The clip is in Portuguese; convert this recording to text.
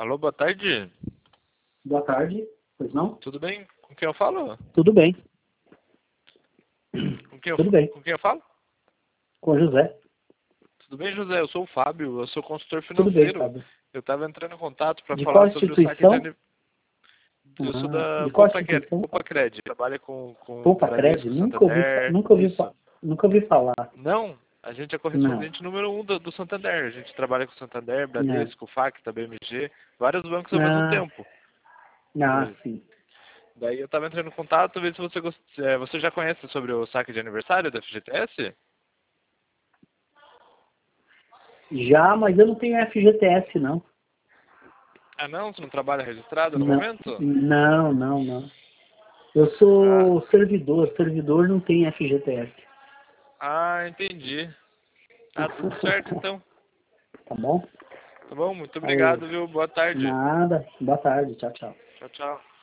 Alô, boa tarde. Boa tarde, pois não? Tudo bem? Com quem eu falo? Tudo bem, Com tudo bem. quem eu falo? Com o José. Tudo bem, José? Eu sou o Fábio, eu sou consultor Tudo bem, financeiro. Fábio. Eu estava entrando em contato para De falar qual sobre o saque de instituição? aniversário. Eu sou Ah, da de qual instituição? Poupa Cred. Trabalho com Poupa Cred? Bradesco, Santander. Isso. Nunca ouvi falar. Não, a gente é Não. correspondente número 1 do Santander. A gente trabalha com Santander, Não. Bradesco, FAC, BMG, vários bancos ao mesmo Ah, tempo. sim. Daí eu estava entrando em contato, ver se você já conhece sobre o saque de aniversário da FGTS? Já, mas eu não tenho FGTS, não. Ah, não? Você não trabalha registrado no Não, momento? não. Eu Ah, sou servidor não tem FGTS. entendi. Ah, tudo certo então. Tá bom? Tá bom? Muito Falou. obrigado, viu? Boa tarde. Nada. Boa tarde. Tchau, tchau. Tchau, tchau.